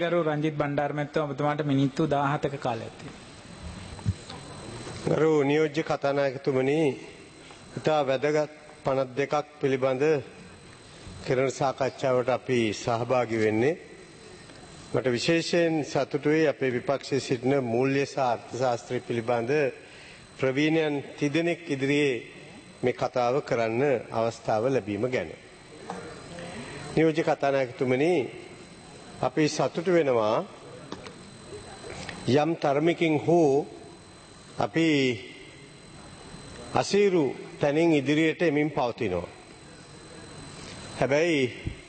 ගරු රංජිත් බණ්ඩාර මැතිතුමා ඔබතුමාට මිනිත්තු 17ක කාලයක් තියෙනවා. ගරු නියෝජ්‍ය කතානායකතුමනි, ඉතා වැදගත් 52ක් පිළිබඳ කරන සාකච්ඡාවට අපි සහභාගී වෙන්නේ. මට විශේෂයෙන් සතුටුයි අපේ විපක්ෂයේ සිටින මූල්‍ය සහ අර්ථශාස්ත්‍රය පිළිබඳ ප්‍රවීණයන් තිදෙනෙක් ඉදිරියේ මේ කතාව කරන්න අවස්ථාව ලැබීම ගැන. නියෝජ්‍ය කතානායකතුමනි, අපි සතුටු වෙනවා යම් තරමකින් හෝ අපි අසීරු තැනින් ඉදිරියට එමින් පවතිනවා. හැබැයි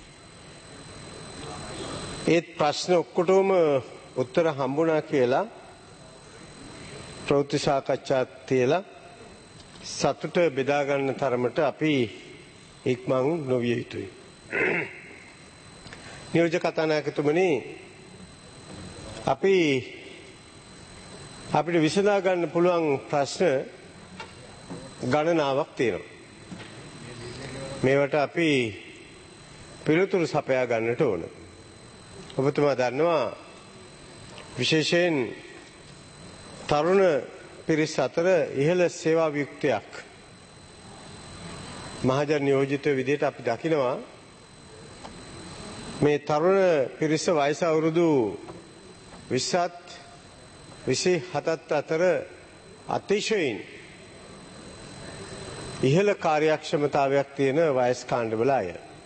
ඒත් ප්‍රශ්න ඔක්කොටම උත්තර හම්බුණා කියලා ප්‍රවෘත්ති සාකච්ඡා තියලා සතුට බෙදා ගන්න තරමට අපි ඉක්මන් නොවිය යුතුයි. නියෝජ්‍ය කතානායකතුමනි, අපිට විසඳා ගන්න පුළුවන් ප්‍රශ්න ගණනාවක් තියෙනවා. මේවට අපි පිළිතුරු සපයා ගන්නට ඕන. ඔබතුමා දන්නවා විශේෂයෙන් තරුණ පිරිස් අතර ඉහළ සේවා වියුක්තයක් මහජන නියෝජිත විදිහට අපි දකිනවා. මේ තරුණ පිරිස වයස අවුරුදු 20ත් 27ත් අතර අතිශයින් ඉහළ කාර්යක්ෂමතාවයක් තියෙන වයස් කාණ්ඩවල අය.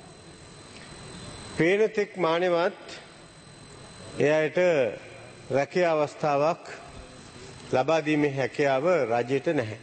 පේන තෙක් මානෙවත් එයාට රැකියා අවස්ථාවක් ලබා දීමේ හැකියාව රජයට නැහැ.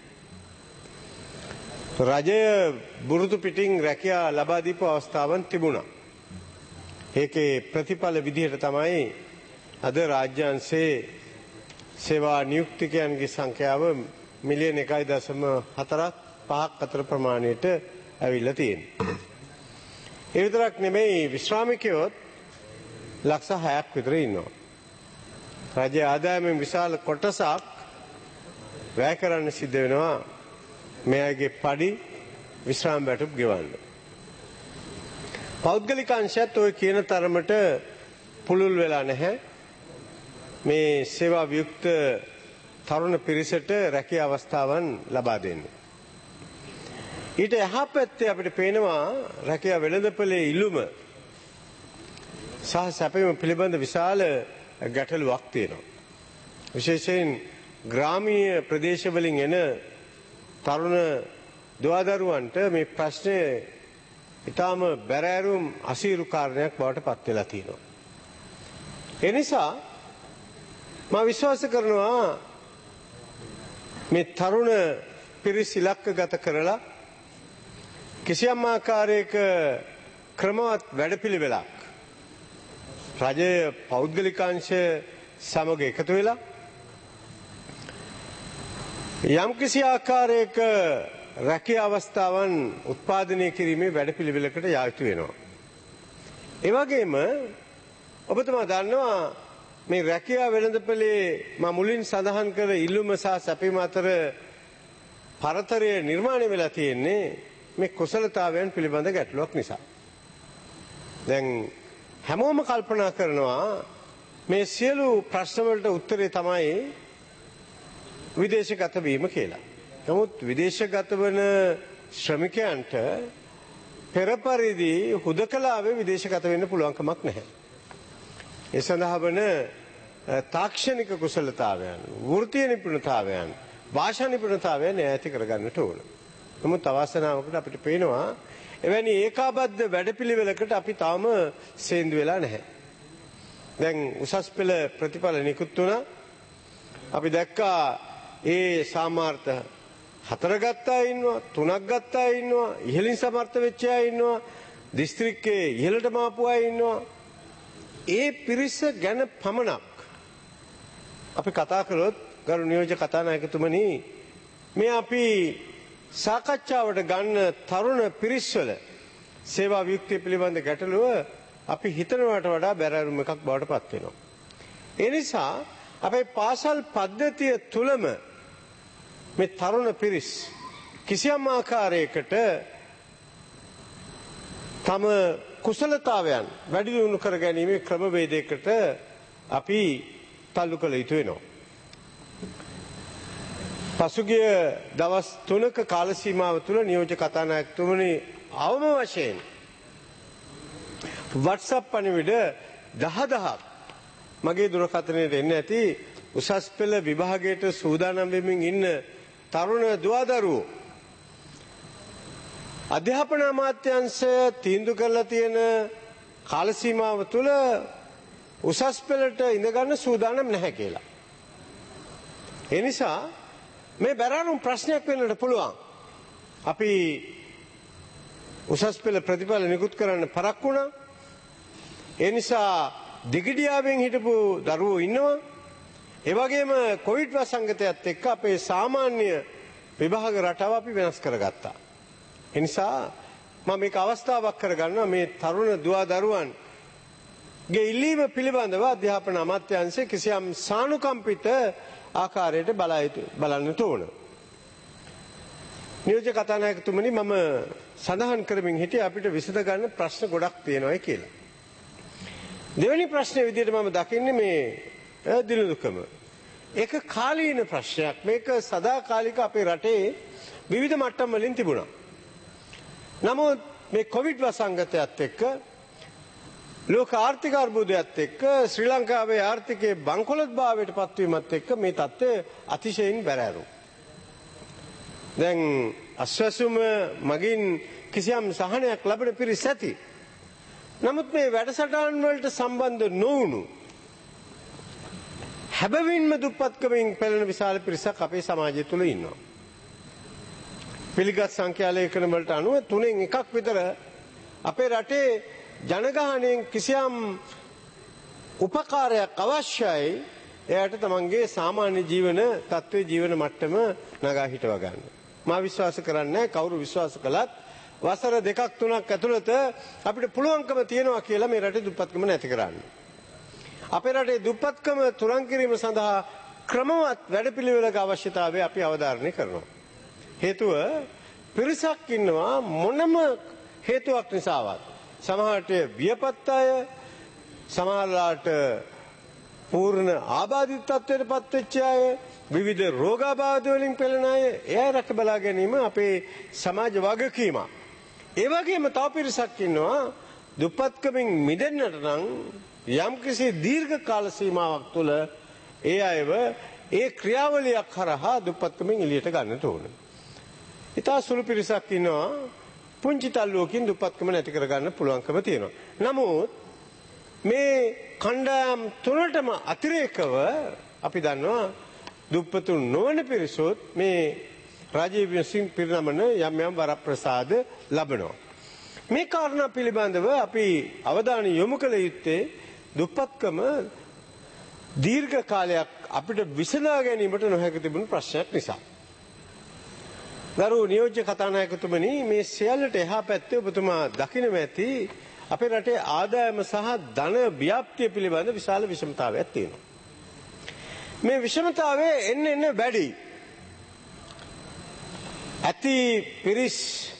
රජය බුරුතු පිටින් රැකියා ලබා දීපු අවස්ථාවන් තිබුණා. ඒකේ ප්‍රතිඵල විදිහට තමයි අද රාජ්‍යාංශයේ සේවා නියුක්තිකයන්ගේ සංඛ්‍යාව මිලියන 1.4ක් අතර ප්‍රමාණයට ඇවිල්ලා තියෙනවා. ඒ විතරක් නෙමෙයි, විශ්‍රාමිකයෝත් ලක්ෂ 6ක් විතර ඉන්නවා. රජයේ ආදායමෙන් විශාල කොටසක් වැය කරන්න සිද්ධ වෙනවා මෙයාගේ පඩි විශ්‍රාම වැටුප් ගෙවන්න. පෞද්ගලික අංශයත් ඔය කියන තරමට පුළුල් වෙලා නැහැ. මේ සේවා වියුක්ත තරුණ පිරිසට රැකියා අවස්ථාවන් ලබා දෙන්න. ඊට එහා පැත්තේ අපිට පේනවා රැකියා වෙළඳපොලේ ඉල්ලුම සහ සැපයීම පිළිබඳ විශාල ගැටලුවක් තියෙනවා. විශේෂයෙන් ග්‍රාමීය ප්‍රදේශවලින් එන තරුණ දුවදරුවන්ට මේ ප්‍රශ්නේ ඊටාම බැරෑරුම් අසීරු කාරණයක් බවට පත් වෙලා තියෙනවා. ඒ නිසා මම විශ්වාස කරනවා මේ තරුණ පිරිස ඉලක්කගත කරලා කිසියම් ආකාරයක ක්‍රමවත් වැඩපිළිවෙලක් රජය පෞද්ගලිකාංශ සමග එකතු වෙලා යම් කිසි ආකාරයක රැකියා අවස්ථාවන් උත්පාදනය කිරීමේ වැඩපිළිවෙලකට යා යුතු වෙනවා. ඒ වගේම ඔබතුමා දන්නවා මේ රැකියා වෙළඳපොලේ මම මුලින් සඳහන් කර ඉල්ලුම සහ සැපීම අතර පරතරය නිර්මාණය වෙලා තියෙන්නේ මේ කුසලතාවයන් පිළිබඳ ගැටලුවක් නිසා. දැන් හැමෝම කල්පනා කරනවා මේ සියලු ප්‍රශ්න වලට උත්තරේ තමයි විදේශගත වීම කියලා. නමුත් විදේශගත වන ශ්‍රමිකයන්ට පෙර පරිදි හුදකලාවේ විදේශගත වෙන්න පුළුවන් කමක් නැහැ. ඒ සඳහා වන තාක්ෂණික කුසලතාවයන්, වෘත්තීය නිපුණතාවයන්, භාෂා නිපුණතාවයන් ඇති කරගන්නට ඕන. නමුත් අවාසනාවකට අපිට පේනවා එවැනි ඒකාබද්ධ වැඩපිළිවෙලකට අපි තාම සේන්දු වෙලා නැහැ. දැන් උසස් පෙළ ප්‍රතිඵල නිකුත් වුණා. අපි දැක්කා ඒ සාමාර්ථ 4 ගත්තා ඉන්නවා, 3ක් ගත්තා ඉන්නවා, ඉහළින් සමර්ථ වෙච්ච අය ඉන්නවා, දිස්ත්‍රික්කයේ ඉහළටම ආපු අය ඉන්නවා. ඒ පිරිස ගැන පමණක් අපි කතා කළොත් ගරු නියෝජ්‍ය කතානායකතුමනි, මේ අපි සාකච්ඡාවට ගන්න තරුණ පිරිස්වල සේවා වියුක්තිය පිළිබඳ ගැටලුව අපි හිතනවට වඩා බැරෑරුම් එකක් බවට පත් වෙනවා. ඒ නිසා අපේ පාසල් පද්ධතිය තුලම මේ තරුණ පිරිස් කිසියම් ආකාරයකට තම කුසලතාවයන් වැඩි දියුණු කර ගැනීමේ ක්‍රමවේදයකට අපි තල්ලු කළ යුතු වෙනවා. පසුගිය දවස් 3ක කාල සීමාව තුළ නියෝජ්‍ය කතානායකතුමනි අවම වශයෙන් WhatsApp පණිවිඩ 10,000ක් මගේ දුරකථනයට එන්න ඇති උසස් පෙළ විභාගයට සූදානම් වෙමින් ඉන්න තරුණ දුවදරුවෝ අධ්‍යාපන අමාත්‍යාංශය තීන්දුව කරලා තියෙන කාල සීමාව තුළ උසස් පෙළට ඉඳගන්න සූදානම් නැහැ කියලා. ඒ නිසා මේ බැරෑරුම් ප්‍රශ්නයක් වෙන්නට පුළුවන්. අපි උසස් පෙළ ප්‍රතිඵල නිකුත් කරන්න පරක් වුණා. ඒ නිසා දිගිඩියාවෙන් හිටපු දරුවෝ ඉන්නවා. ඒ වගේම කොවිඩ් වසංගතයත් එක්ක අපේ සාමාන්‍ය විභාග රටාව අපි වෙනස් කරගත්තා. ඒ නිසා මම මේක අවස්ථාවක් කරගන්නවා මේ තරුණ දුවදරුවන්ගේ ඉල්ලීම පිළිබඳව අධ්‍යාපන අමාත්‍යාංශය කිසියම් සානුකම්පිත ආකාරයට බලන්නට ඕන. නියෝජ්‍ය කතානායකතුමනි මම සඳහන් කරමින් හිටියේ අපිට විසඳ ගන්න ප්‍රශ්න ගොඩක් තියෙනවා කියලා. දෙවෙනි ප්‍රශ්නේ විදිහට මම දකින්නේ මේ දිනුදුකම. ඒක කාලීන ප්‍රශ්නයක්. මේක සදාකාලික අපේ රටේ විවිධ මට්ටම් වලින් තිබුණා. නමුත් මේ කොවිඩ් වසංගතයත් එක්ක ලෝක ආර්ථික අර්බුදයත් එක්ක ශ්‍රී ලංකාවේ ආර්ථිකයේ බංකොලොත්භාවයට පත්වීමත් එක්ක මේ තත්ත්වය අතිශයින් බැරෑරුම්. දැන් අස්වැසුම මගින් කිසියම් සහනයක් ලැබෙන පිරිස ඇති. නමුත් මේ වැඩසටහන් වලට සම්බන්ධ නොවුණු හැබැවින්ම දුප්පත්කමින් පෙළෙන විශාල පිරිසක් අපේ සමාජය තුළ ඉන්නවා. පිළිගත් සංඛ්‍යාලේඛන වලට අනුව 3න් 1ක් විතර අපේ රටේ ජනගහනයෙන් කිසියම් උපකාරයක් අවශ්‍යයි එයාට තමන්ගේ සාමාන්‍ය ජීවන තත්ත්වයේ ජීවන මට්ටම නගා හිටව ගන්න. මා විශ්වාස කරන්නේ කවුරු විශ්වාස කළත් වසර 2ක් 3ක් ඇතුළත අපිට පුළුවන්කම තියෙනවා කියලා මේ රටේ දුප්පත්කම නැති කරන්න. අපේ රටේ දුප්පත්කම තුරන් කිරීම සඳහා ක්‍රමවත් වැඩපිළිවෙලක අවශ්‍යතාවය අපි අවධාරණය කරනවා. හේතුව පිරිසක් ඉන්නවා මොනම හේතුවක් නිසාවත් සමහරට වියපත් අය සමහරලාට පූර්ණ ආබාධිත තත්ත්වයට පත්වෙච්ච අය විවිධ රෝගාබාධ වලින් පෙළෙන අය එයා රැක බලා ගැනීම අපේ සමාජ වගකීමක්. ඒ වගේම තව පිරිසක් ඉන්නවා දුප්පත්කමින් මිදෙන්නට නම් යම්කිසි දීර්ඝ කාල සීමාවක් තුළ ඒ අයව ඒ ක්‍රියාවලියක් හරහා දුප්පත්කමින් එළියට ගන්නට ඕන. ඉතා සුළු පිරිසක් ඉන්නවා පුංචි තල්ලුවකින් දුප්පත්කම නැති කරගන්න පුළුවන්කම තියෙනවා. නමුත් මේ කණ්ඩායම් තුනටම අතිරේකව අපි දන්නවා දුප්පතුන් නොවන පිරිසොත් මේ රාජීව් විසින් පිරිනමන යම් යම් වරප්‍රසාද ලබනවා. මේ කාරණා පිළිබඳව අපි අවධානය යොමු කළ යුත්තේ දුප්පත්කම දීර්ඝ කාලයක් අපිට විසඳා ගැනීමට නොහැකි තිබුණු ප්‍රශ්නයක් නිසා. ගරු නියෝජ්‍ය කතානායකතුමනි මේ සියල්ලට එහා පැත්තේ ඔබතුමා දකින්න ඇති අපේ රටේ ආදායම සහ ධන ව්‍යාප්තිය පිළිබඳ විශාල විෂමතාවයක් තියෙනවා. මේ විෂමතාවය එන්න වැඩි. ඇති පිරිස්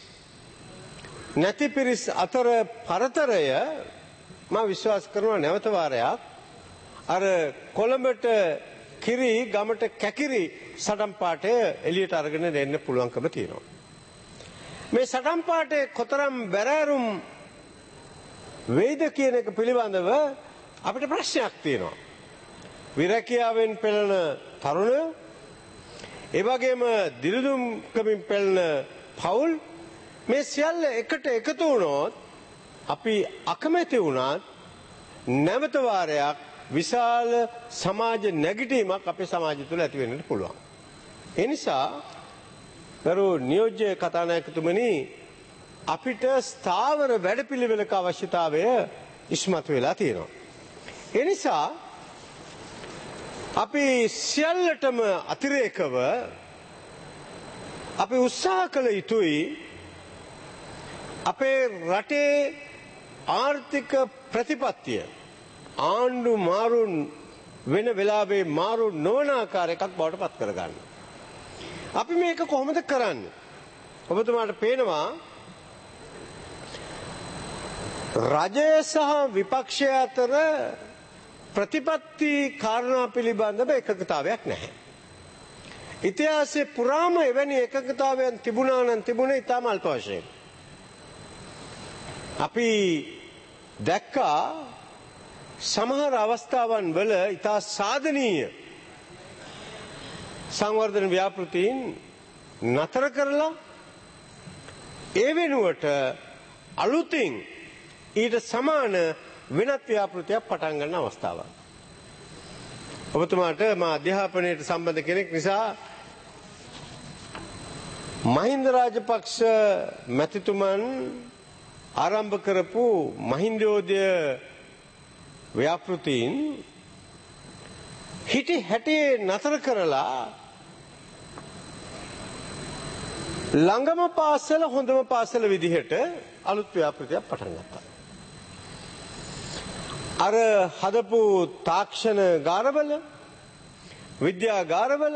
නැති පිරිස් අතර පරතරය මම විශ්වාස කරනවා නැවත වාරයක් අර කොළඹට කිරි ගමට කැකිරි සටන් පාටය එළියට අරගෙන දෙන්න පුළුවන්කම තියෙනවා. මේ සටන් පාටේ කොතරම් බැරෑරුම් වේද කියන එක පිළිබඳව අපිට ප්‍රශ්නයක් තියෙනවා. විරැකියාවෙන් පෙළෙන තරුණයෝ ඒ වගේම දිලිඳුම්කමින් පෙළෙන පවුල් මේ සියල්ල එකට එකතු වුණොත් අපි අකමැති වුණත් නැවත වාරයක් විශාල සමාජ නැගිටීමක් අපේ සමාජය තුළ ඇති වෙන්නට පුළුවන්. ඒ නිසා ගරු නියෝජ්‍ය කතානායකතුමනි අපිට ස්ථාවර වැඩපිළිවෙලක අවශ්‍යතාවය ඉස්මතු වෙලා තියෙනවා. ඒ නිසා අපි සියල්ලටම අතිරේකව අපි උත්සාහ කළ යුතුයි අපේ රටේ ආර්ථික ප්‍රතිපත්තිය ආණ්ඩු මාරු වෙන වෙලාවේ මාරු නොවන ආකාරයකට බවට පත් කරගන්න. අපි මේක කොහොමද කරන්නේ? ඔබතුමාට පේනවා රජය සහ විපක්ෂය අතර ප්‍රතිපත්ති කාරණා පිළිබඳව එකඟතාවයක් නැහැ. ඉතිහාසයේ පුරාම එවැනි එකඟතාවයන් තිබුණා නම් තිබුණේ ඉතාම අල්ප වශයෙන්. අපි දැක්කා සමහර අවස්ථාවන් වල ඉතා සාධනීය සංවර්ධන ව්‍යාපෘතීන් නතර කරලා ඒ වෙනුවට අලුතින් ඊට සමාන වෙනත් ව්‍යාපෘතියක් පටන් ගන්න අවස්ථාවක්. ඔබතුමාට මා අධ්‍යාපනයට සම්බන්ධ කෙනෙක් නිසා මහින්ද රාජපක්ෂ මැතිතුමන් ආරම්භ කරපු මහින්දෝදය ව්‍යාපෘතීන් හිටි හැටියේ නතර කරලා ළඟම පාසල හොඳම පාසල විදිහට අලුත් ව්‍යාපෘතියක් පටන් ගත්තා. අර හදපු තාක්ෂණ ගාරවල විද්‍යා ගාරවල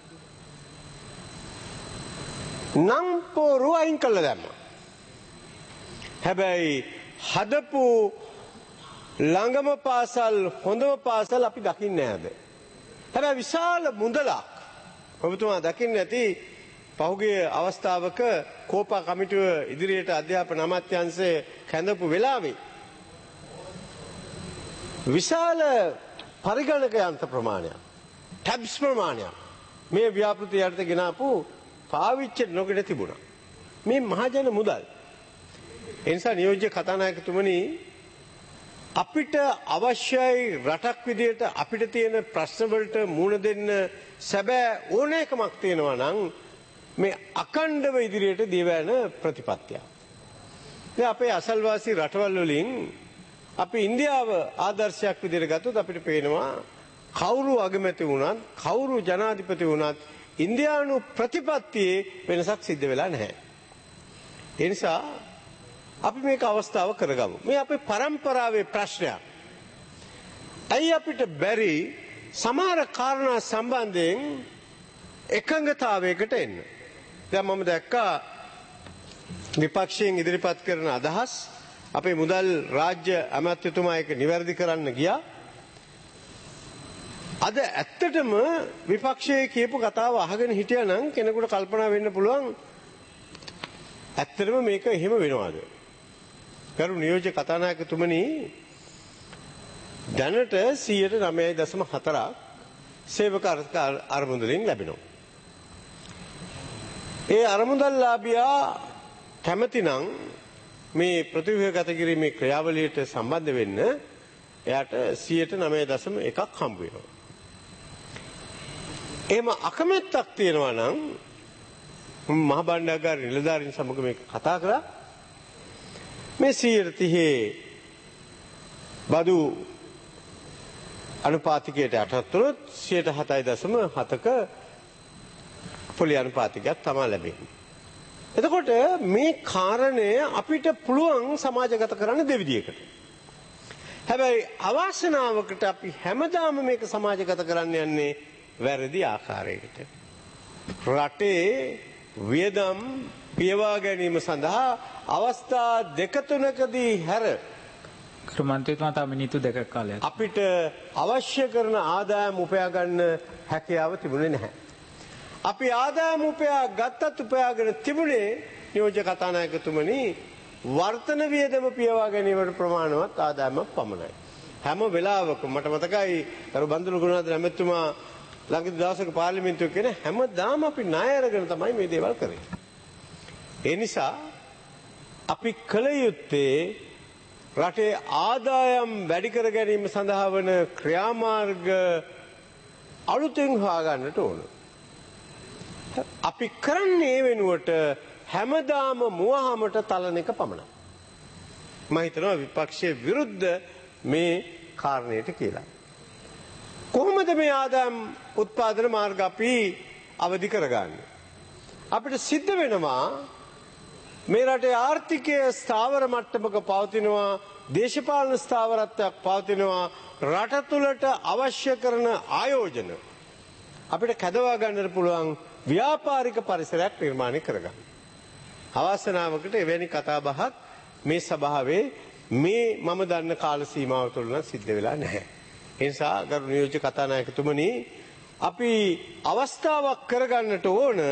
නම් පොරු අයින් කළා දැම්මා. හැබැයි හදපු ළඟම පාසල් හොඳම පාසල් අපි දකින්නේ නැද්ද? හැබැයි විශාල මුදලක් ඔබතුමා දකින්නේ නැති පහුගිය අවස්ථාවක කෝපා කමිටුව ඉදිරියට අධ්‍යාපන අමාත්‍යාංශය කැඳපු වෙලාවේ විශාල පරිගණක යන්ත්‍ර ප්‍රමාණයක් ටැබ්ස් ප්‍රමාණයක් මේ ව්‍යාපෘතිය යටතේ ගෙනාපු පාවිච්චි නොකඩ තිබුණා. මේ මහජන මුදල්. ඒ නිසා නියෝජ්‍ය කතානායකතුමනි අපිට අවශ්‍යයි රටක් විදියට අපිට තියෙන ප්‍රශ්න වලට මුහුණ දෙන්න සැබෑ ඕනෑකමක් තියෙනවා නම් මේ අකණ්ඩව ඉදිරියට දියවැන ප්‍රතිපත්තිය. දැන් අපේ අසල්වාසී රටවල් වලින් අපි ඉන්දියාව ආදර්ශයක් විදියට ගත්තොත් අපිට පේනවා කවුරු අගමැති වුණත් කවුරු ජනාධිපති වුණත් ඉන්දියානු ප්‍රතිපත්තියේ වෙනසක් සිද්ධ වෙලා නැහැ. ඒ නිසා අපි මේක අවස්ථාව කරගමු. මේ අපේ පරම්පරාවේ ප්‍රශ්නයක්. ඇයි අපිට බැරි සමහර කාරණා සම්බන්ධයෙන් එකඟතාවයකට එන්න? දැන් මම දැක්කා විපක්ෂයෙන් ඉදිරිපත් කරන අදහස් අපේ මුදල් රාජ්‍ය අමාත්‍යතුමා එක නිවැරදි කරන්න ගියා. අද ඇත්තටම විපක්ෂයේ කියපු කතාව අහගෙන හිටියනම් කෙනෙකුට කල්පනා වෙන්න පුළුවන් ඇත්තටම මේක එහෙම වෙනවද? කරු නියෝජ්‍ය කතානායකතුමනි දැනට 9.4% සේවක අරමුදලින් ලැබෙනවා. ඒ අරමුදල්ලාභියා කැමතිනම් මේ ප්‍රතිව්‍යුහගත කිරීමේ ක්‍රියාවලියට සම්බන්ධ වෙන්න එයාට 9.1% හම්බ වෙනවා. එහෙම අකමැත්තක් තියෙනවා නම් මහ බණ්ඩාගාර නිලධාරීන් සමග මේක කතා කරලා මේ 130 බදු අනුපාතිකයට යටත් වුණොත් 7.7%ක පොලි අනුපාතිකයක් තමයි ලැබෙන්නේ. එතකොට මේ කාරණය අපිට පුළුවන් සමාජගත කරන්න දෙවිදියකට. හැබැයි අවාසනාවකට අපි හැමදාම මේක සමාජගත කරන්න යන්නේ වැරදි ආකාරයකට. රටේ වියදම් පියවා ගැනීම සඳහා අවස්ථා දෙක තුනකදී හැර කරු මන්ත්‍රීතුමා තව මිනිත්තු දෙකක් කාලයක් අපිට අවශ්‍ය කරන ආදායම් උපයා ගන්න හැකියාව තිබුණේ නැහැ. අපි ආදායම් උපයා ගත්තත් උපයාගෙන තිබුණේ නියෝජ්‍ය කතානායකතුමනි වර්තන වියදම පියවා ගැනීමට ප්‍රමාණවත් ආදායමක් පමණයි. හැම වෙලාවකම මට මතකයි කරු බන්දුල ගුණනාථ ඇමතුමා ළඟදී දවසක පාර්ලිමේන්තුවේ කියන හැමදාම අපි ණය අරගෙන තමයි මේ දේවල් කරේ. ඒ නිසා අපි කල යුත්තේ රටේ ආදායම් වැඩි කර ගැනීම සඳහා වන ක්‍රියාමාර්ග අලුතෙන් හොයාගන්නට ඕන. අපි කරන්නේ වෙනුවට හැමදාම මුවහමට තලන එක පමණයි. මම හිතනවා විපක්ෂයේ විරුද්ධ මේ කාරණයට කියලා. කොහොමද මේ ආදායම් උත්පාදන මාර්ග අපි අවදි කරගන්නේ? අපිට සිද්ධ වෙනවා මේ රටේ ආර්ථිකය ස්ථාවර මට්ටමක පවතිනවා, දේශපාලන ස්ථාවරත්වයක් පවතිනවා, රට තුළට අවශ්‍ය කරන ආයෝජන අපිට කැදවා ගන්නට පුළුවන් ව්‍යාපාරික පරිසරයක් නිර්මාණය කරගන්න. අවසනාවකට එවැනි කතාබහක් මේ සභාවේ මේ මම දන්න කාල සීමාව තුළ නම් සිද්ධ වෙලා නැහැ. ඒ නිසා ගරු නියෝජ්‍ය කතානායකතුමනි අපි අවස්ථාවක් කරගන්නට ඕන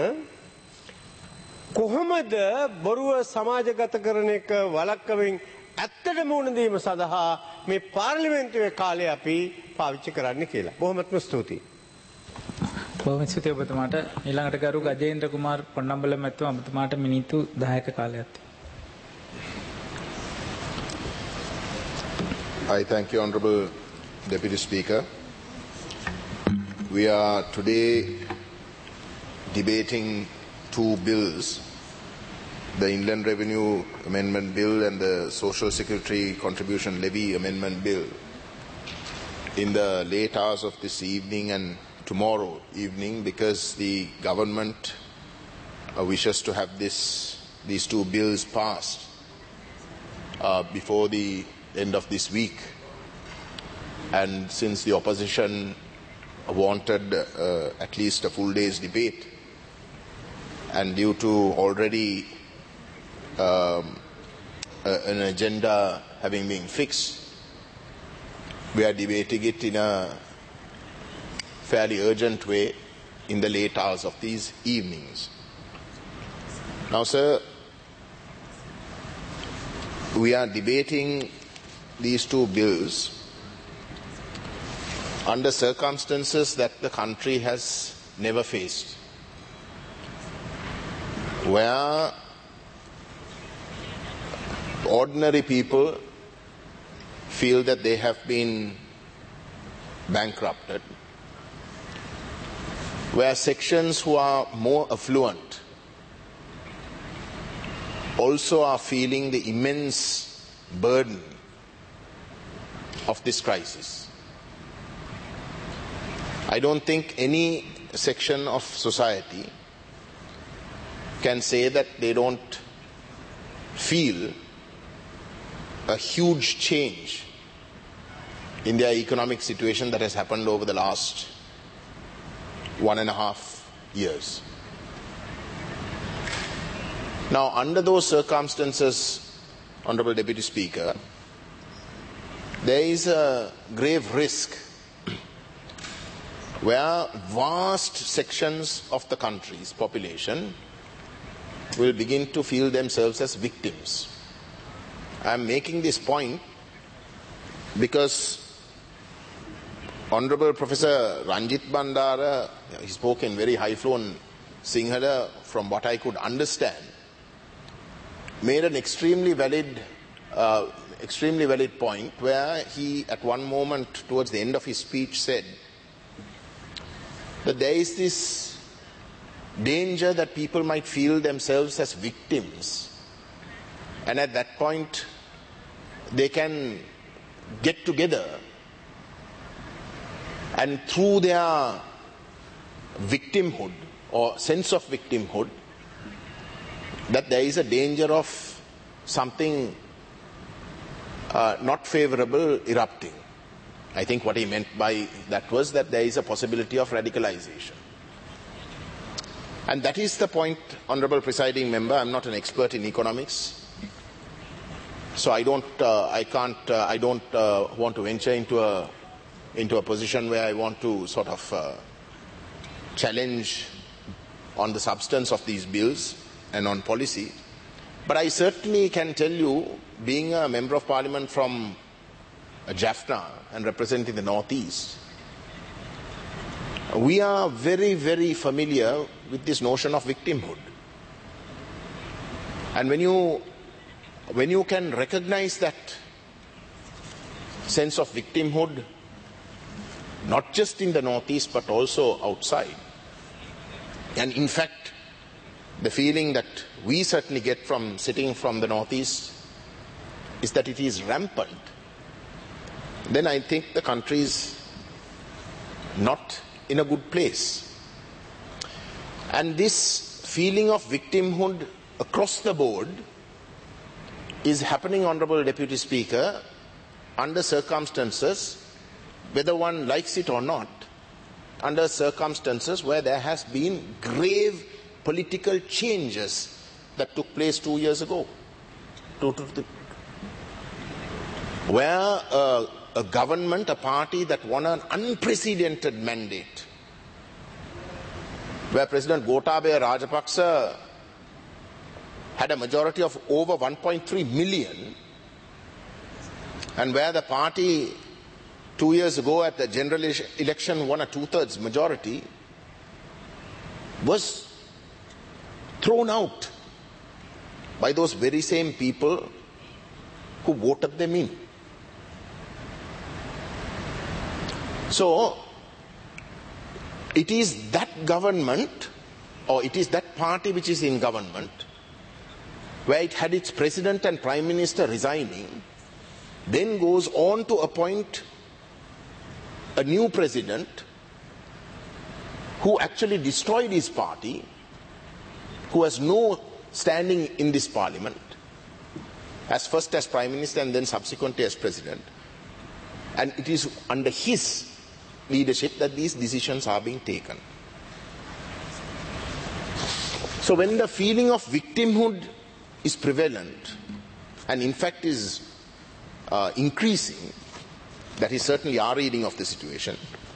කොහොමද බොරුව සමාජගත කරන එක වළක්වමින් ඇත්තටම මුහුණ දීම සඳහා මේ පාර්ලිමේන්තුවේ කාලය අපි පාවිච්චි කරන්න කියලා. බොහොමත්ම ස්තුතියි. බොහොම ස්තුතියි ඔබතුමාට. ඊළඟට ගරු ගජේන්ද්‍ර කුමාර් පොන්නම්බල මැතිතුමා ඔබතුමාට මිනිත්තු 10ක කාලයක් තියෙනවා. I thank you, Honourable Deputy Speaker. We are today debating two bills, the Inland Revenue Amendment Bill and the Social Security Contribution Levy Amendment Bill, in the late hours of this evening and tomorrow evening, because the government wishes to have these two bills passed before the end of this week. And since the opposition wanted at least a full day's debate, and due to already an agenda having been fixed, we are debating it in a fairly urgent way in the late hours of these evenings. Now, sir, we are debating these two bills under circumstances that the country has never faced, where ordinary people feel that they have been bankrupted, where sections who are more affluent also are feeling the immense burden of this crisis. I don't think any section of society can say that they don't feel a huge change in their economic situation that has happened over the last 1.5 years. Now, under those circumstances, Honourable Deputy Speaker, there is a grave risk where vast sections of the country's population will begin to feel themselves as victims. I am making this point because Honourable Professor Ranjit Bandara, he spoke in very high-flown Sinhala, from what I could understand, made an extremely valid point where he, at one moment towards the end of his speech, said that there is this danger that people might feel themselves as victims, and at that point they can get together and through their victimhood or sense of victimhood, that there is a danger of something not favorable erupting. I think what he meant by that was that there is a possibility of radicalization. And that is the point, Honourable Presiding Member. I'm not an expert in economics, so I don't want to venture into a position where I want to sort of challenge on the substance of these bills and on policy. But I certainly can tell you, being a Member of Parliament from Jaffna and representing the Northeast, we are very, very familiar with this notion of victimhood. And when you can recognize that sense of victimhood, not just in the Northeast but also outside, and in fact the feeling that we certainly get from sitting from the Northeast is that it is rampant, then I think the country is not in a good place. And this feeling of victimhood across the board is happening, Honourable Deputy Speaker, under circumstances, whether one likes it or not, under circumstances where there has been grave political changes that took place 2 years ago, where a government, a party that won an unprecedented mandate, where President Gotabaya Rajapaksa had a majority of over 1.3 million, and where the party 2 years ago at the general election won a 2/3 majority, was thrown out by those very same people who voted them in. So, it is that government, or it is that party which is in government, where it had its president and prime minister resigning, then goes on to appoint a new president who actually destroyed his party, who has no standing in this parliament, first as prime minister and then subsequently as president. And it is under his leadership that these decisions are being taken. So when the feeling of victimhood is prevalent, and in fact is increasing, that is certainly our reading of the situation,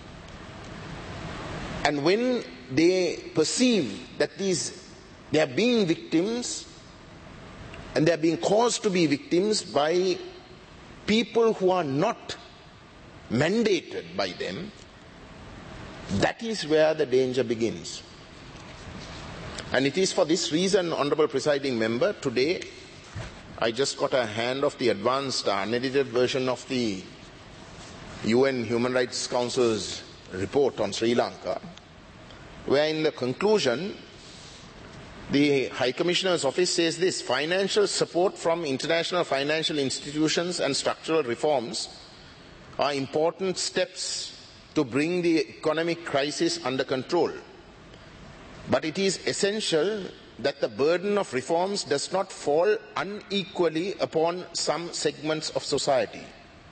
and when they perceive that they are being victims, and they are being caused to be victims by people who are not mandated by them, that is where the danger begins. And it is for this reason, Honourable Presiding Member, today I just got a hand of the advanced unedited version of the UN Human Rights Council's report on Sri Lanka, where in the conclusion the High Commissioner's Office says this: financial support from international financial institutions and structural reforms are important steps to bring the economic crisis under control. But it is essential that the burden of reforms does not fall unequally upon some segments of society.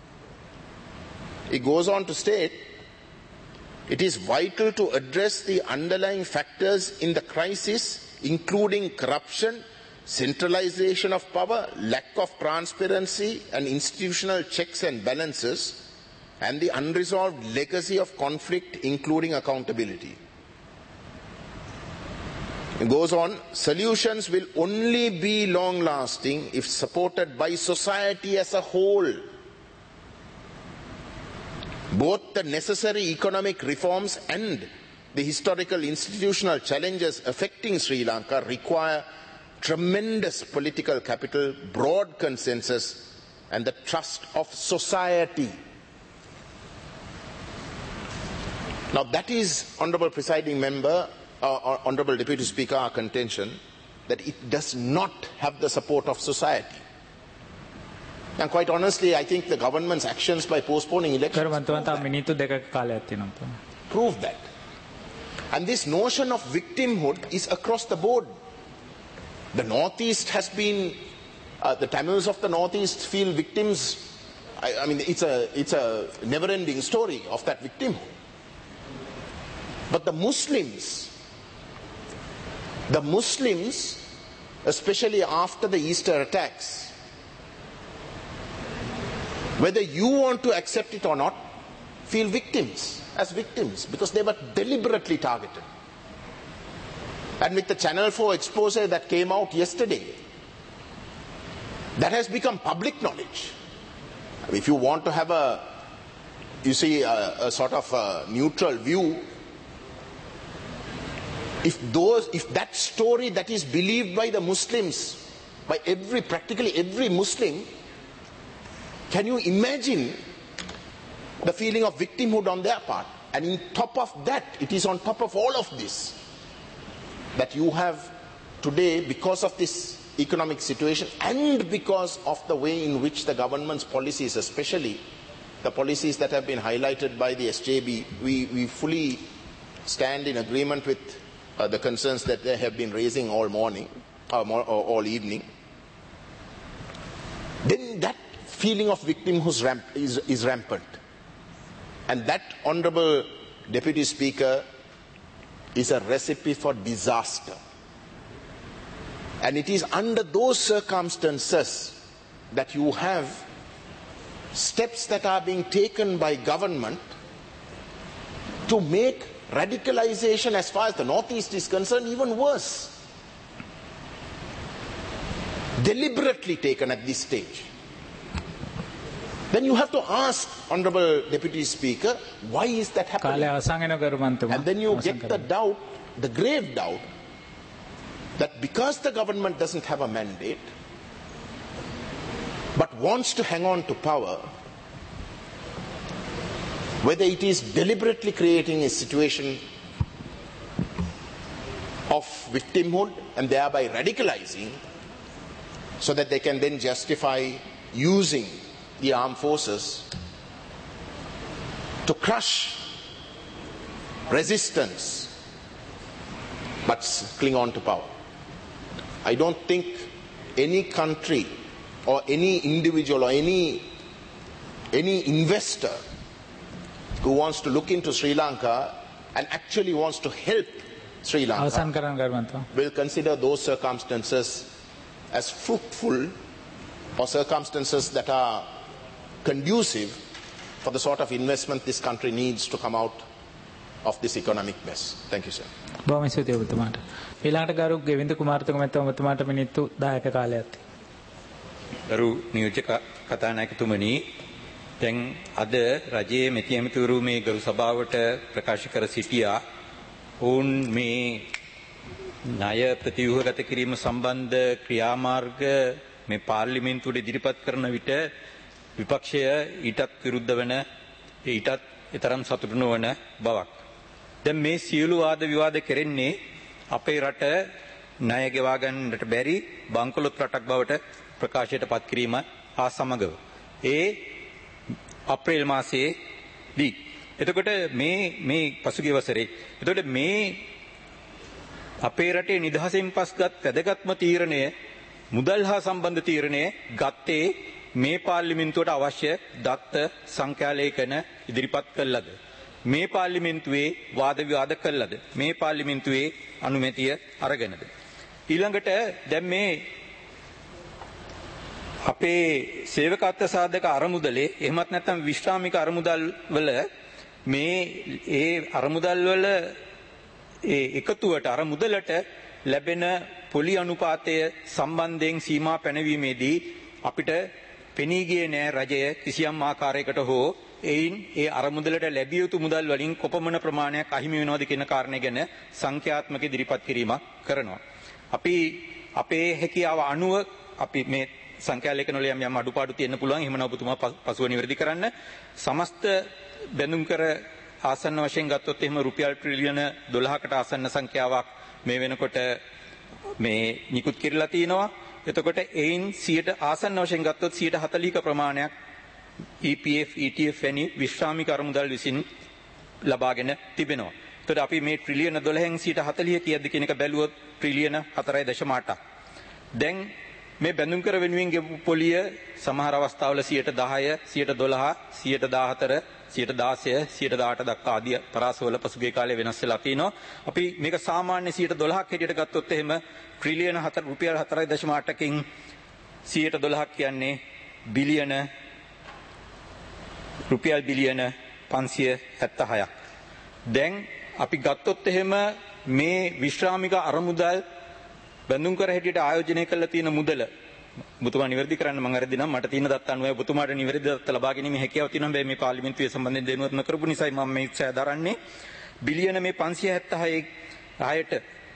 It goes on to state, it is vital to address the underlying factors in the crisis, including corruption, centralization of power, lack of transparency and institutional checks and balances, and the unresolved legacy of conflict, including accountability. It goes on, solutions will only be long-lasting if supported by society as a whole. Both the necessary economic reforms and the historical institutional challenges affecting Sri Lanka require tremendous political capital, broad consensus, and the trust of society. Now that is, Honourable Presiding Member, Honourable Deputy Speaker, our contention, that it does not have the support of society. And quite honestly, I think the government's actions by postponing elections prove that. And this notion of victimhood is across the board. The Northeast has been, the Tamils of the Northeast feel victims. I mean, it's a never-ending story of that victimhood. But the Muslims, especially after the Easter attacks, whether you want to accept it or not, feel victims, because they were deliberately targeted. And with the Channel 4 expose that came out yesterday, that has become public knowledge. If you want to have a sort of a neutral view, if that story that is believed by the Muslims, by practically every Muslim, can you imagine the feeling of victimhood on their part? And on top of that, it is on top of all of this, that you have today, because of this economic situation and because of the way in which the government's policies, especially the policies that have been highlighted by the SJB, we fully stand in agreement with the concerns that they have been raising all morning, all evening. Then that feeling of victimhood is rampant. And that, Honourable Deputy Speaker, is a recipe for disaster. And it is under those circumstances that you have steps that are being taken by government to make radicalization as far as the Northeast is concerned even worse. Deliberately taken at this stage. Then you have to ask, Honorable Deputy Speaker, why is that happening? And then you get the doubt, the grave doubt, that because the government doesn't have a mandate, but wants to hang on to power, whether it is deliberately creating a situation of victimhood and thereby radicalizing, so that they can then justify using the armed forces to crush resistance but cling on to power. I don't think any country or any individual or any investor who wants to look into Sri Lanka and actually wants to help Sri Lanka will consider those circumstances as fruitful or circumstances that are conducive for the sort of investment this country needs to come out of this economic mess. Thank you, sir. බොහොම ස්තුතියි ඔබතුමාට. ඊළඟට ගරු ගෙවින්ද කුමාරතුංග මහත්මයා ඔබතුමාට මිනිත්තු 10ක කාලයක් තියෙනවා. ගරු නියෝජක කතානායකතුමනි, දැන් අද රජයේ මෙති ඇමතිවරු මේ ගරු සභාවට ප්‍රකාශ කර සිටියා ඔවුන් මේ ණය ප්‍රතිව්‍යුහගත කිරීම සම්බන්ධ ක්‍රියාමාර්ග මේ පාර්ලිමේන්තුවට ඉදිරිපත් කරන විට විපක්ෂය ඊටත් විරුද්ධ වන ඊටත් ඊතරම් සතුටු නොවන බවක්. දැන් මේ සියලු වාද විවාද කෙරෙන්නේ අපේ රට ණය ගෙවා ගන්නට බැරි බංකොලොත් රටක් බවට ප්‍රකාශයට පත් කිරීම හා සමගව. ඒ අප්‍රේල් මාසයේදී. එතකොට මේ පසුගිය වසරේ. එතකොට මේ අපේ රටේ නිදහසෙන් පස්ගත් වැදගත්ම තීරණය මුදල් හා සම්බන්ධ තීරණය ගත්තේ මේ පාර්ලිමේන්තුවට අවශ්‍ය දත්ත සංඛ්‍යාලේඛන ඉදිරිපත් කළාද? මේ පාර්ලිමේන්තුවේ වාද විවාද කළාද? මේ පාර්ලිමේන්තුවේ අනුමැතිය අරගෙනද? ඊළඟට දැන් මේ අපේ සේවකත්ව සාධක අරමුදලේ එහෙමත් නැත්නම් විශ්‍රාමික අරමුදල් වල මේ ඒ අරමුදල් වල ඒ එකතුවට අරමුදලට ලැබෙන පොලි අනුපාතය සම්බන්ධයෙන් සීමා පැනවීමේදී අපිට පෙනී ගියේ නෑ රජය කිසියම් ආකාරයකට හෝ එයින් ඒ අරමුදලට ලැබිය යුතු මුදල් වලින් කොපමණ ප්‍රමාණයක් අහිමි වෙනවද කියන කාරණේ ගැන සංඛ්‍යාත්මක ඉදිරිපත් කිරීමක් කරනවා. අපි අපේ හැකියාව අනුව අපි මේ සංඛ්‍යාලේඛන වල යම් අඩුපාඩු තියෙන්න පුළුවන්. එහෙම නවතුමා පසුව නිවැරදි කරන්න. සමස්ත බැඳුම් කර ආසන්න වශයෙන් ගත්තොත් එහෙම රුපියල් ට්‍රිලියන 12කට ආසන්න සංඛ්‍යාවක් මේ වෙනකොට මේ නිකුත් කිරලා තිනවා. එතකොට එයින් 100ට ආසන්න වශයෙන් ගත්තොත් 140ක ප්‍රමාණයක් EPF ETF වැනි විශ්‍රාමික අරමුදල් විසින් ලබාගෙන තිබෙනවා. එතකොට අපි මේ ට්‍රිලියන 12න් 140 කීයද කියන එක බැලුවොත් ට්‍රිලියන 4.8ක්. දැන් මේ බැඳුම් කර වෙනුවෙන් ගෙවපු පොලිය සමහර අවස්ථාවල 10%, 12%, 14%, 16%, 18% දක්වා ආදී පරාසවල පසුගිය කාලේ වෙනස් වෙලා තිනවා. අපි මේක සාමාන්‍ය 12%ක් හැටියට ගත්තොත් එහෙම ට්‍රිලියන 4 රුපියල් 4.8කින් 12%ක් කියන්නේ බිලියන රුපියල් බිලියන 576ක්. දැන් අපි ගත්තොත් එහෙම මේ විශ්‍රාමික අරමුදල් බැඳුම් කර හැටියට ආයෝජනය කරලා තියෙන මුදල ඔබතුමා නිවැරදි කරන්න මම අරදී නම් මට තියෙන දත්ත අනුව ඔබතුමාට නිවැරදි දත්ත ලබා ගැනීම හැකියාව තියෙනවා. හැබැයි මේ පාර්ලිමේන්තුවේ සම්බන්ධයෙන් දැනුවත් නොකරපු නිසායි මම මේ උත්සාහය දරන්නේ. බිලියන මේ 576ට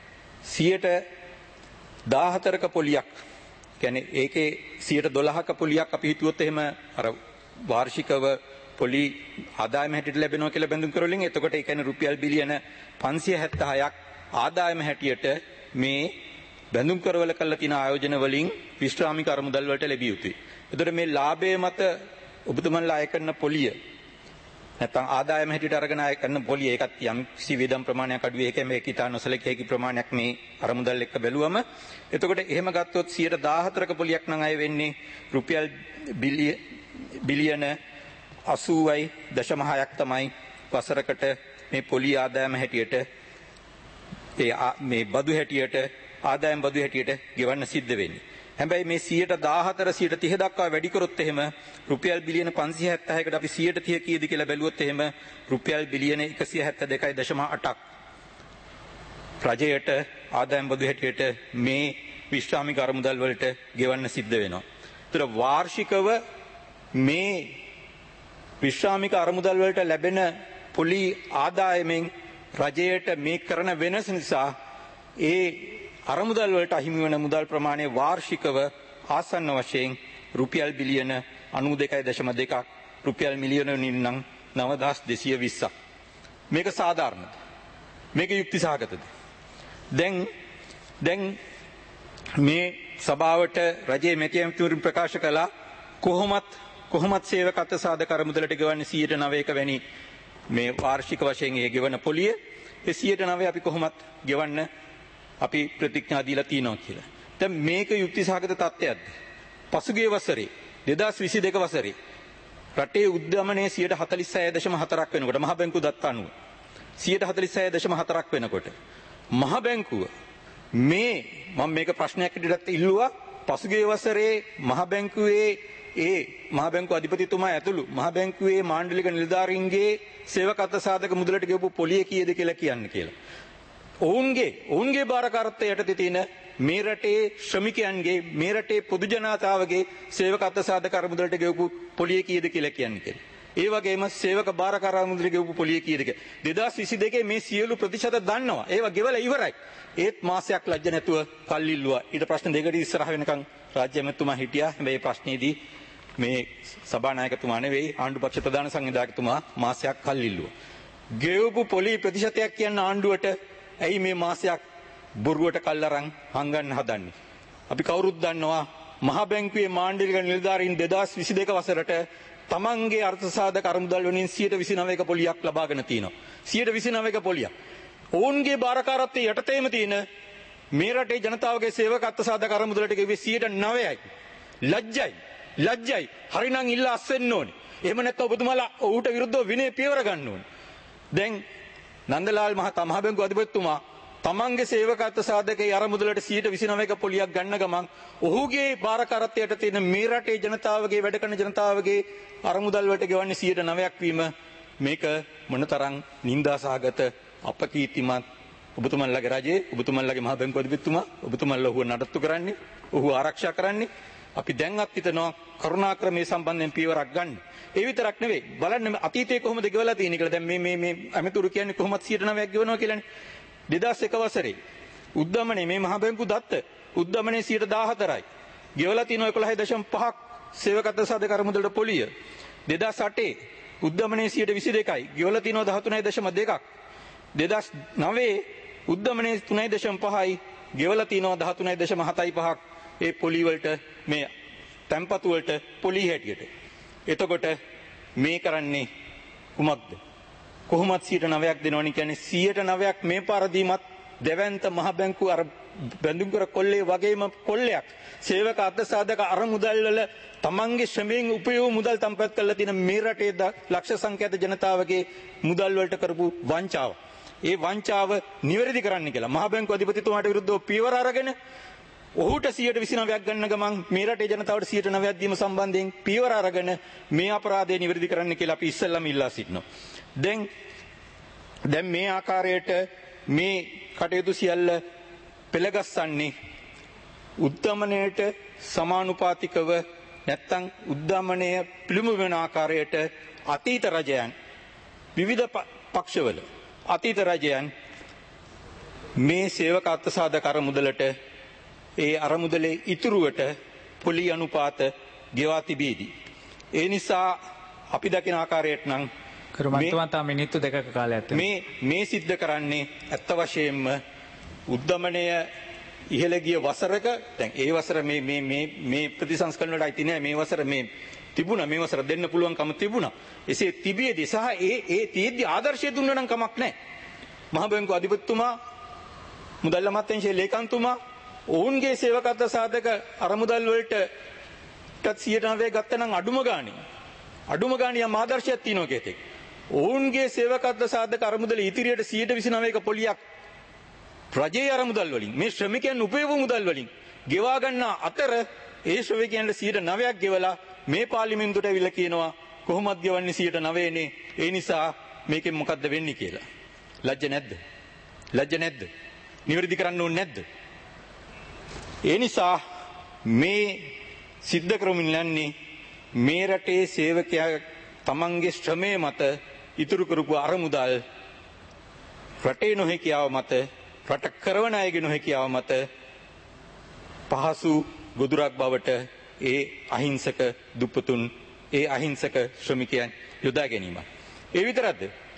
114ක පොලියක් කියන්නේ ඒකේ 112ක පොලියක් අපි හිතුවොත් එහෙම අර වාර්ෂිකව පොලි ආදායම හැටියට ලැබෙනවා කියලා බැඳුම් කරවලින් එතකොට ඒ කියන්නේ රුපියල් බිලියන 576ක් ආදායම හැටියට මේ බැඳුම් කරවල කළා තියෙන ආයෝජන වලින් විශ්‍රාමික අරමුදල් වලට ලැබිය යුතුයි. එතකොට මේ ලාභයේ මත ඔබතුමන්ලා අය කරන පොලිය නැත්නම් ආදායම හැටියට අරගෙන අය කරන පොලිය ඒකත් යම් කිසි වේදම් ප්‍රමාණයක් අඩු වේ. ඒකෙන් මේක ඊට නොසලකිය හැකි ප්‍රමාණයක් මේ අරමුදල් එක්ක බැලුවම එතකොට එහෙම ගත්තොත් 114ක පොලියක් නම් අය වෙන්නේ රුපියල් බිලියන 80.6ක් තමයි වසරකට මේ පොලි ආදායම හැටියට මේ බදු හැටියට ආදායම් බදු හැටියට ගෙවන්න සිද්ධ වෙන්නේ. හැබැයි මේ 14% 30 දක්වා වැඩි කරොත් එහෙම රුපියල් බිලියන 576කට අපි 30 කීයද කියලා බැලුවොත් එහෙම රුපියල් බිලියන 172.8ක් රජයට ආදායම් බදු හැටියට මේ විශ්‍රාමික අරමුදල් වලට ගෙවන්න සිද්ධ වෙනවා. ඒතර වාර්ෂිකව මේ විශ්‍රාමික අරමුදල් වලට ලැබෙන පොලි ආදායමෙන් රජයට මේ කරන වෙනස නිසා ඒ අරමුදල් වලට අහිමි වන මුදල් ප්‍රමාණය වාර්ෂිකව ආසන්න වශයෙන් රුපියල් බිලියන 92.2ක් රුපියල් මිලියන නම් 9220ක්. මේක සාධාරණද? මේක යුක්තිසහගතද? දැන් මේ සභාවට රජයේ මැති ඇමතිවරුන් ප්‍රකාශ කළා කොහොමත් සේවක අත්සාධක අරමුදලට ගෙවන්නේ 9% වැනි මේ වාර්ෂික වශයෙන් ඒ ගෙවන පොලිය ඒ 9% අපි කොහොමත් ගෙවන්න අපි ප්‍රතිඥා දීලා තියෙනවා කියලා. දැන් මේක යුක්තිසහගත තත්ත්වයක්ද? පසුගිය වසරේ 2022 වසරේ රටේ උද්දමනයේ 46.4ක් වෙනකොට මහ බැංකුව දත්ත අනුව 46.4ක් වෙනකොට මහ බැංකුව මම මේක ප්‍රශ්නයක් විදිහට ඉල්ලුවා පසුගිය වසරේ මහ බැංකුවේ මහ බැංකුව අධිපතිතුමා ඇතුළු මහ බැංකුවේ මාණ්ඩලික නිලධාරීන්ගේ සේවක අත්සාධක මුදලට ගෙවපු පොලිය කීයද කියලා කියන්න කියලා. ඔවුන්ගේ බාරකාරත්වය යටතේ තියෙන මේ රටේ ශ්‍රමිකයන්ගේ මේ රටේ පොදු ජනතාවගේ සේවක අත්සාධක අරමුදලට ගෙවපු පොලිය කීයද කියලා කියන්න කියලා. ඒ වගේම සේවක බාරකාර අරමුදලට ගෙවපු පොලිය කීයද කියලා. 2022 මේ සියලු ප්‍රතිශත දන්නවා. ඒවා ගෙවලා ඉවරයි. ඒත් මාසයක් ලැජ්ජ නැතුව කල් ඉල්ලුවා. ඊට ප්‍රශ්න දෙකකට ඉස්සරහ වෙනකන් රාජ්‍ය ඇමතුමා හිටියා. හැබැයි ප්‍රශ්නේදී මේ සභානායකතුමා නෙවෙයි ආණ්ඩුපක්ෂ ප්‍රධාන සංවිධායකතුමා මාසයක් කල් ඉල්ලුවා. ගෙවපු පොලි ප්‍රතිශතයක් කියන ආණ්ඩුවට ඇයි මේ මාසයක් බොරුවට කල් අරන් හංගන්න හදන්නේ? අපි කවුරුත් දන්නවා මහ බැංකුවේ මාණ්ඩලික නිලධාරීන් 2022 වසරට තමන්ගේ අර්ථසාධක අරමුදල් වලින් 29% පොලියක් ලබාගෙන තිනවා. 29% පොලියක්. ඔවුන්ගේ බාරකාරත්වයේ යටතේම තියෙන මේ රටේ ජනතාවගේ සේවක අර්ථසාධක අරමුදලට ගෙවුවේ 9%යි. ලැජ්ජයි. හරිනම් ඉල්ල අස්වෙන්න ඕනේ. එහෙම නැත්නම් ඔබතුමාලා ඔහුට විරුද්ධව විනය පියවර ගන්න ඕනේ. දැන් නන්දලාල් මහතා මහ බැංකුව අධිපතිතුමා තමන්ගේ සේවක අත්සාධකේ අරමුදලට 29% පොලියක් ගන්න ගමන් ඔහුගේ බාරකාරත්වයට තියෙන මේ රටේ ජනතාවගේ වැඩ කරන ජනතාවගේ අරමුදල් වලට ගෙවන්නේ 9%ක් වීම මේක මොනතරම් නිന്ദාසහගත අපකීර්තිමත් ඔබතුමන්ලගේ රජයේ ඔබතුමන්ලගේ මහ බැංකුව අධිපතිතුමා ඔබතුමන්ලා ඔහුව නඩත්තු කරන්නේ ඔහුව ආරක්ෂා කරන්නේ අපි දැන්වත් හිතනවා කරුණාකර මේ සම්බන්ධයෙන් පියවරක් ගන්න. ඒ විතරක් නෙවෙයි බලන්න අතීතයේ කොහොමද ගෙවලා තියෙන්නේ කියලා. දැන් මේ අමතුරු කියන්නේ කොහොමද 9%ක් ගෙවනවා කියලානේ. 2001 වසරේ උද්දමනේ මේ මහ බැංකුව දත්ත උද්දමනේ 14%යි. ගෙවලා තියෙනවා 11.5ක් සේවක අත්සාධක අරමුදලට පොලිය. 2008 උද්දමනේ 22%යි. ගෙවලා තියෙනවා 13.2ක්. 2009 උද්දමනේ 3.5යි. ගෙවලා තියෙනවා 13.75ක්. ඒ පොලි වලට මේ තැම්පතු වලට පොලි හැටියට. එතකොට මේ කරන්නේ කුමක්ද? කොහොමත් 9%ක් දෙනවනේ කියන්නේ 9%ක් මේ පාරදීමත් දෙවන්ත මහ බැංකුව අර බැඳුම් කර කොල්ලේ වගේම කොල්ලයක් සේවක අත්සාධක අරමුදල් වල තමන්ගේ ශ්‍රමයෙන් උපයෝ මුදල් තම්පත් කරලා තියෙන මේ රටේ ලක්ෂ සංඛ්‍යාත ජනතාවගේ මුදල් වලට කරපු වංචාව. ඒ වංචාව නිවැරදි කරන්න කියලා මහ බැංකුව අධිපතිතුමාට විරුද්ධව පියවර අරගෙන ඔහුට 9%ක් ගන්න ගමන් මේ රටේ ජනතාවට 9% දීම සම්බන්ධයෙන් පියවර අරගෙන මේ අපරාධය නිවැරදි කරන්න කියලා අපි ඉස්සෙල්ලාම ඉල්ලා සිටිනවා. දැන් මේ ආකාරයට මේ කටයුතු සියල්ල පෙළගස්සන්නේ උද්දමනයට සමානුපාතිකව නැත්තම් උද්දමනය පිළිම වෙන ආකාරයට අතීත රජයන් විවිධ පක්ෂවල අතීත රජයන් මේ සේවක අත්සාධක අරමුදලට ඒ අරමුදලේ ඉතුරුවට පොලි අනුපාත ගෙවා තිබීදී. ඒ නිසා අපි දකින ආකාරයට නම් කරුමන්තුමා මිනිත්තු දෙකක කාලයක් මේ සිද්ධ කරන්නේ ඇත්ත වශයෙන්ම උද්දමනය ඉහළ ගිය වසරක දැන් ඒ වසර මේ ප්‍රතිසංස්කරණ වලට අයිති නෑ මේ වසර මේ තිබුණා මේ වසර දෙන්න පුළුවන්කම තිබුණා. එසේ තිබියදී සහ ඒ තියෙද්දි ආදර්ශය දුන්නා නම් කමක් නෑ. මහ බැංකුව අධිපතිතුමා මුදල් අමාත්‍යාංශයේ ලේකම්තුමා ඔවුන්ගේ සේවක අත්සාධක අරමුදල් වලට 9% ගත්තනම් අඩුම ගාණිය යම් ආදර්ශයක් තියෙනවා කේතෙක්. ඔවුන්ගේ සේවක අත්සාධක අරමුදල ඉතිරියට 29% පොලියක් රජයේ අරමුදල් වලින් මේ ශ්‍රමිකයන් උපයෝග මුදල් වලින් ගෙවා ගන්න අතර ඒ ශ්‍රමිකයන්ට 9%ක් ගෙවලා මේ පාර්ලිමේන්තුවට ඇවිල්ලා කියනවා කොහොමද ගෙවන්නේ 9%නේ. ඒ නිසා මේකෙන් මොකද්ද වෙන්නේ කියලා. ලැජ්ජ නැද්ද? ලැජ්ජ නැද්ද? නිවැරදි කරන්න ඕනේ නැද්ද? ඒ නිසා මේ සිද්ධ කරමින් යන්නේ මේ රටේ සේවකයා තමන්ගේ ශ්‍රමය මත ඉතුරු කරපු අරමුදල් රටේ නොහැකියාව මත රට කරවන අයගේ නොහැකියාව මත පහසු ගොදුරක් බවට ඒ අහිංසක දුප්පතුන් ඒ අහිංසක ශ්‍රමිකයන් යොදා ගැනීම. ඒ විතරක්ද?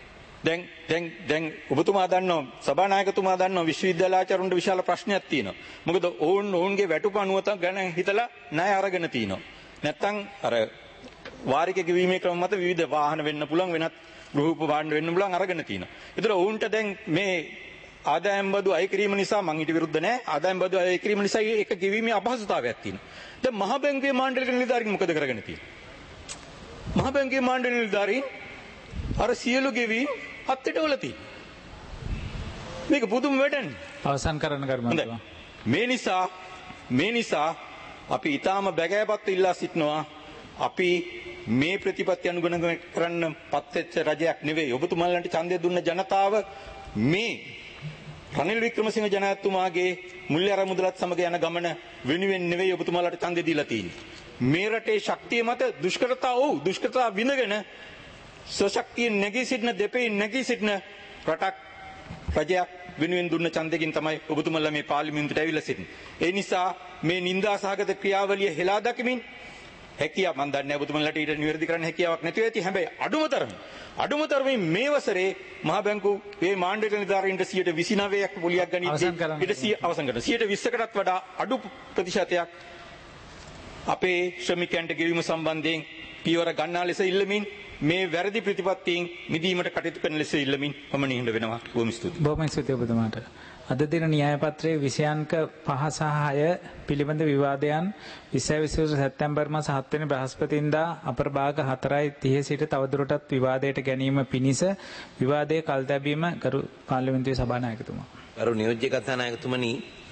දැන් ඔබතුමා දන්නවා සභානායකතුමා දන්නවා විශ්වවිද්‍යාලාචාර්යන්ට විශාල ප්‍රශ්නයක් තියෙනවා. මොකද ඔවුන්ගේ වැටුප අනුවත ගැන හිතලා ණය අරගෙන තිනවා. නැත්තම් අර වාරික ගෙවීමේ ක්‍රම මත විවිධ වාහන වෙන්න පුළුවන් වෙනත් රූප භාණ්ඩ වෙන්න පුළුවන් අරගෙන තිනවා. ඒතර ඔවුන්ට දැන් මේ ආදායම් බදු අය කිරීම නිසා මං ඊට විරුද්ධ නැහැ. ආදායම් බදු අය කිරීම නිසා ඒක ගෙවීමේ අපහසුතාවයක් තියෙනවා. දැන් මහ බැංකුවේ මාණ්ඩලික නිලධාරීන් මොකද කරගෙන තියෙන්නේ? මහ බැංකුවේ මාණ්ඩලික නිලධාරීන් අර සියලු ගෙවීම් අත්තිටවල තියෙනවා. මේක පුදුම වැඩන්නේ. අවසන් කරන්න කර්මන්තුමා. මේ නිසා අපි ඊටාම බැගෑපත් ඉල්ලා සිටිනවා. අපි මේ ප්‍රතිපත්ති අනුගමනය කරන්න පත්වෙච්ච රජයක් නෙවෙයි. ඔබතුමාලන්ට ඡන්දය දුන්න ජනතාව මේ රනිල් වික්‍රමසිංහ ජනාධිපතිතුමාගේ මුල්‍ය අරමුදලත් සමග යන ගමන වෙනුවෙන් නෙවෙයි ඔබතුමාලට ඡන්දය දීලා තියෙන්නේ. මේ රටේ ශක්තිය මත දුෂ්කරතා විඳගෙන සශක්තිය නැගී සිටින දෙපෙයි නැගී සිටින රටක් රජයක් වෙනුවෙන් දුන්න ඡන්දයෙන් තමයි ඔබතුමාලා මේ පාර්ලිමේන්තුවට ඇවිල්ලා සිටින්නේ. ඒ නිසා මේ නින්දා සහගත ක්‍රියාවලිය හෙලා දකිමින් හැකියාව මම දන්නේ ඔබතුමාලාට ඊට නිවැරදි කරන්න හැකියාවක් නැතුව ඇති. හැබැයි අඩුම තරමේ මේ වසරේ මහ බැංකුවේ මාණ්ඩලික නිලධාරීන්ට 29ක් පොලියක් ගනිද්දී ඊට අවසන් කරනවා. 20%කටත් වඩා අඩු ප්‍රතිශතයක් අපේ ශ්‍රමිකයන්ට ගෙවීම සම්බන්ධයෙන් පියවර ගන්නා ලෙස ඉල්ලමින් මේ වැරදි ප්‍රතිපත්තීන් මිදීමට කටයුතු කරන ලෙස ඉල්ලමින් මම නිහඬ වෙනවා. බොහොම ස්තුතියි. බොහොම ස්තුතියි ඔබතුමාට. අද දින න්‍යාය පත්‍රයේ විෂයාංක 5 සහ 6 පිළිබඳ විවාදයන් 20 සැප්තැම්බර් මාස 7 වෙනි බ්‍රහස්පතින්දා අපරභාග 4:30 සිට තවදුරටත් විවාදයට ගැනීම පිණිස විවාදයේ කල් තැබීම කරු පාර්ලිමේන්තුවේ සභානායකතුමා. කරු නියෝජ්‍ය කතානායකතුමනි,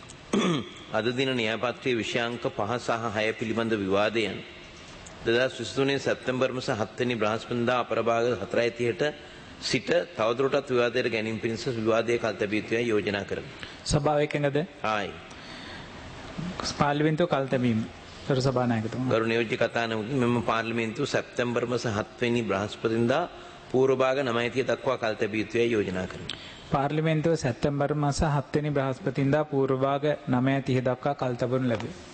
අද දින න්‍යාය පත්‍රයේ විෂයාංක 5 සහ 6 පිළිබඳ විවාදයන් 2023 සැප්තැම්බර් මාස 7 වෙනි බ්‍රහස්පතින්දා අපරභාග 4:30ට සිට තවදුරටත් විවාදයට ගැනීම පිණිස විවාදයේ කල් තැබිය යුතුයි යෝජනා කරමි. සභාව එකඟද? හායි. පාර්ලිමේන්තුව කල් තැබීම. කරු සභානායකතුමා. කරු නියෝජ්‍ය කතානායකතුමනි, මෙම පාර්ලිමේන්තුව සැප්තැම්බර් මාස 7 වෙනි බ්‍රහස්පතින්දා පූර්ව භාග 9:30 දක්වා කල් තැබිය යුතුයි යෝජනා කරමි. පාර්ලිමේන්තුව සැප්තැම්බර් මාස 7 වෙනි බ්‍රහස්පතින්දා පූර්ව භාග 9:30 දක්වා කල් තබනු ලැබේ.